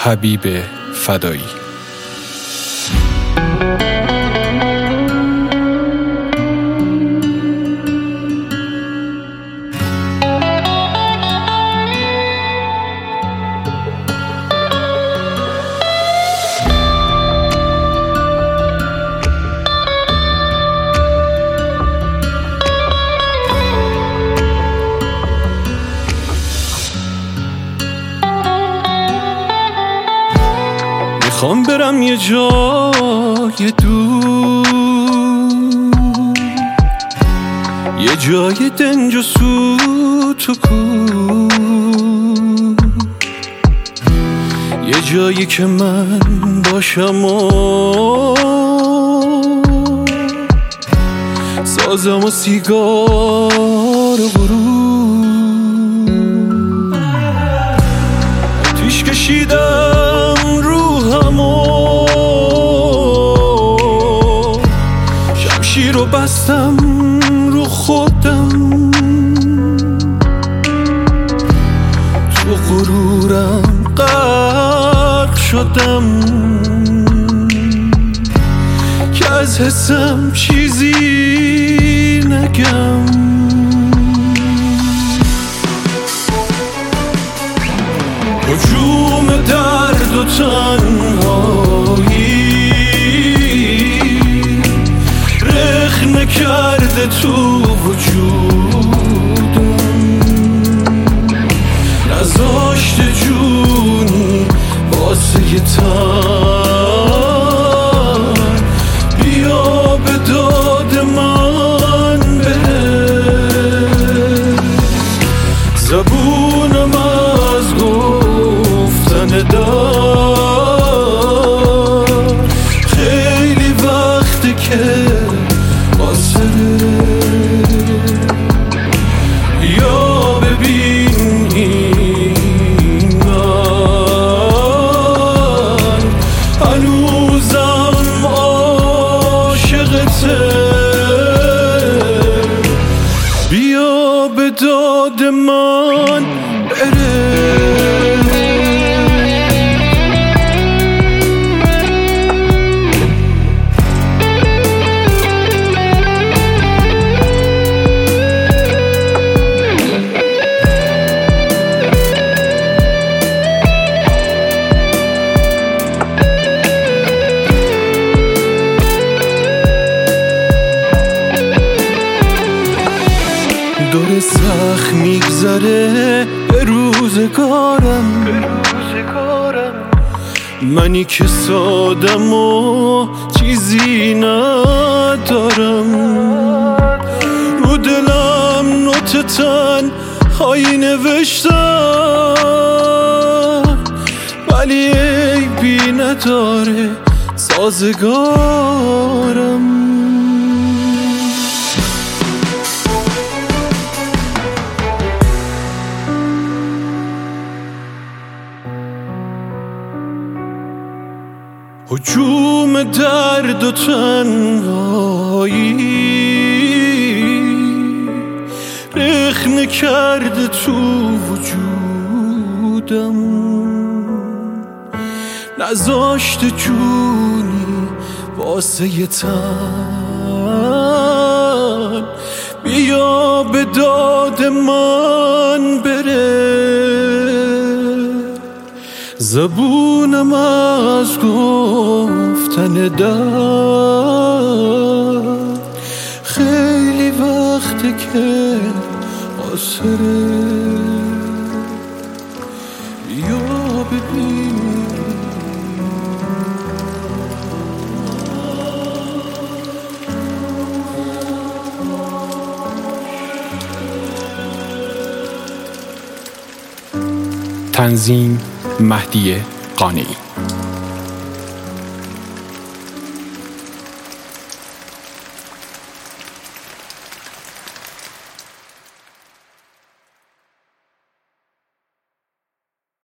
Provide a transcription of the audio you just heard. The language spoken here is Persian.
حبیب فدایی. میخوام برم یه جای دور، یه جای دنج و سوت و کور، یه جایی که من باشم و سازم و سیگار و غرور. آتیش کشیدم روحمو، شمشیر رو بستم رو خودم، تو غرورم غرق شدم که از حسم چیزی نگم. هجوم درد و تنهایی رخنه کرده تو وجودم، نذاشته جونی واسه یه تن بیا به داد من بره. زبونم از گفتن دار خیلی وقته که قاصره. یا ببین من هنوزم عاشقته، بیا به داد من بره. دور سخت میگذره به روزگارم، منی که سادم و چیزی ندارم. رو دلم نوتتن هایی نوشتم ولی عیبی نداره سازگارم. هجوم درد و تنهایی رخنه کرده تو وجودم، نذاشته جونی واسه یه تن بیا به داد من بره. زبونم از گفتن دار خیلی وقته که قاصره. بیا ببین تنظیم مهدی قانعی.